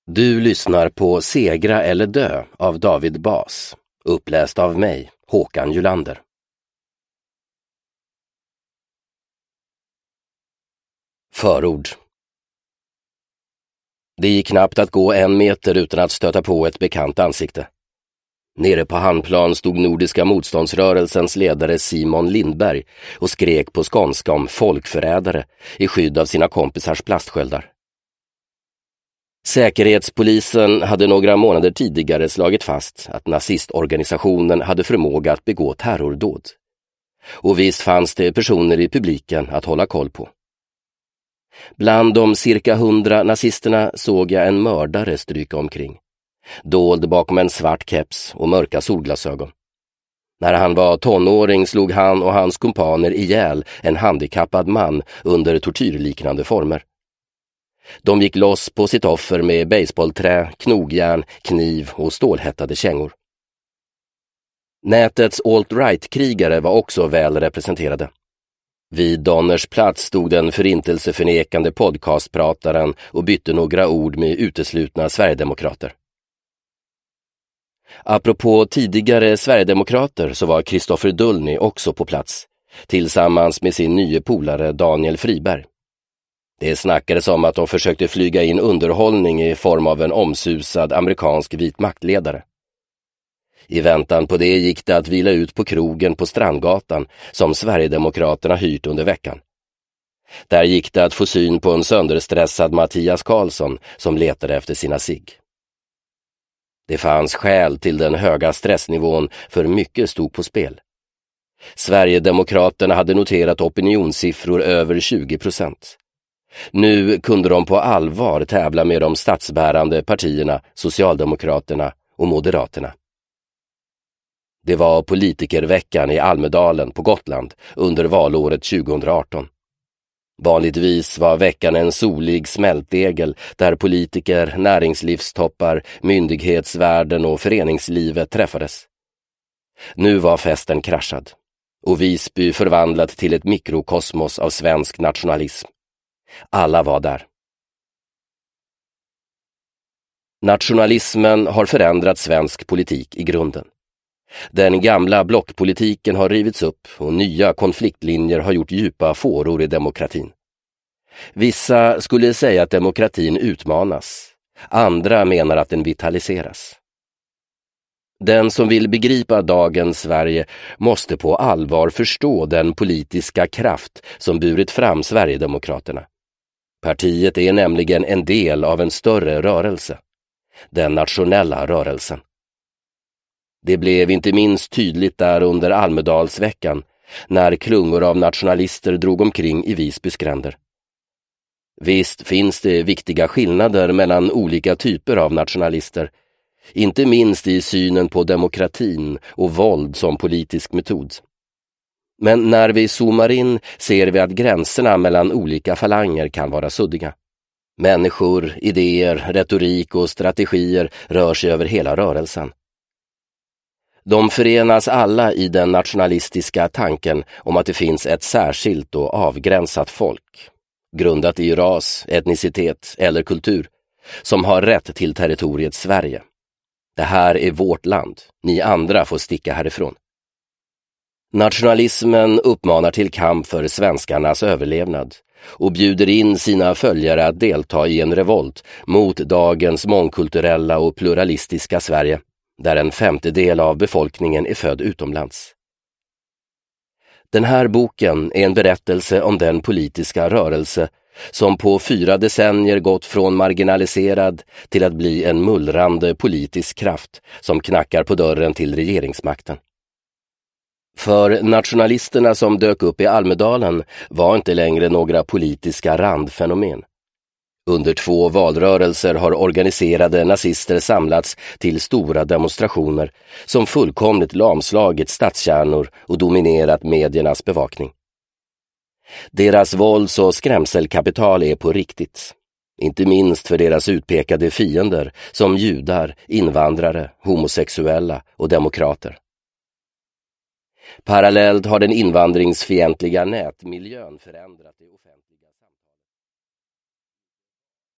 Du lyssnar på Segra eller dö av David Bas, uppläst av mig, Håkan Julander. Förord. Det gick knappt att gå 1 meter utan att stöta på ett bekant ansikte. Nere på handplan stod Nordiska motståndsrörelsens ledare Simon Lindberg och skrek på skånska om folkförrädare i skydd av sina kompisars plastsköldar. Säkerhetspolisen hade några månader tidigare slagit fast att nazistorganisationen hade förmåga att begå terrordåd. Och visst fanns det personer i publiken att hålla koll på. Bland de cirka 100 nazisterna såg jag en mördare stryka omkring, dold bakom en svart keps och mörka solglasögon. När han var tonåring slog han och hans kumpaner ihjäl en handikappad man under tortyrliknande former. De gick loss på sitt offer med baseballträ, knogjärn, kniv och stålhättade kängor. Nätets alt-right-krigare var också väl representerade. Vid Donners plats stod den förintelseförnekande podcastprataren och bytte några ord med uteslutna Sverigedemokrater. Apropå tidigare Sverigedemokrater så var Kristoffer Dullny också på plats, tillsammans med sin nye polare Daniel Friberg. Det snackades om att de försökte flyga in underhållning i form av en omsusad amerikansk vit maktledare. I väntan på det gick det att vila ut på krogen på Strandgatan som Sverigedemokraterna hyrt under veckan. Där gick det att få syn på en sönderstressad Mattias Karlsson som letade efter sina cigg. Det fanns skäl till den höga stressnivån, för mycket stod på spel. Sverigedemokraterna hade noterat opinionssiffror över 20%. Nu kunde de på allvar tävla med de statsbärande partierna, Socialdemokraterna och Moderaterna. Det var politikerveckan i Almedalen på Gotland under valåret 2018. Vanligtvis var veckan en solig smältdegel där politiker, näringslivstoppar, myndighetsvärlden och föreningslivet träffades. Nu var festen kraschad och Visby förvandlat till ett mikrokosmos av svensk nationalism. Alla var där. Nationalismen har förändrat svensk politik i grunden. Den gamla blockpolitiken har rivits upp och nya konfliktlinjer har gjort djupa fåror i demokratin. Vissa skulle säga att demokratin utmanas. Andra menar att den vitaliseras. Den som vill begripa dagens Sverige måste på allvar förstå den politiska kraft som burit fram Sverigedemokraterna. Partiet är nämligen en del av en större rörelse, den nationella rörelsen. Det blev inte minst tydligt där under Almedalsveckan när klungor av nationalister drog omkring i Visbys gränder. Visst finns det viktiga skillnader mellan olika typer av nationalister, inte minst i synen på demokratin och våld som politisk metod. Men när vi zoomar in ser vi att gränserna mellan olika falanger kan vara suddiga. Människor, idéer, retorik och strategier rör sig över hela rörelsen. De förenas alla i den nationalistiska tanken om att det finns ett särskilt och avgränsat folk, grundat i ras, etnicitet eller kultur, som har rätt till territoriet Sverige. Det här är vårt land, ni andra får sticka härifrån. Nationalismen uppmanar till kamp för svenskarnas överlevnad och bjuder in sina följare att delta i en revolt mot dagens mångkulturella och pluralistiska Sverige, där 1/5 av befolkningen är född utomlands. Den här boken är en berättelse om den politiska rörelse som på 4 decennier gått från marginaliserad till att bli en mullrande politisk kraft som knackar på dörren till regeringsmakten. För nationalisterna som dök upp i Almedalen var inte längre några politiska randfenomen. Under 2 valrörelser har organiserade nazister samlats till stora demonstrationer som fullkomligt lamslagit stadskärnor och dominerat mediernas bevakning. Deras vålds- och skrämselkapital är på riktigt, inte minst för deras utpekade fiender som judar, invandrare, homosexuella och demokrater. Parallellt har den invandringsfientliga nätmiljön förändrat det offentliga.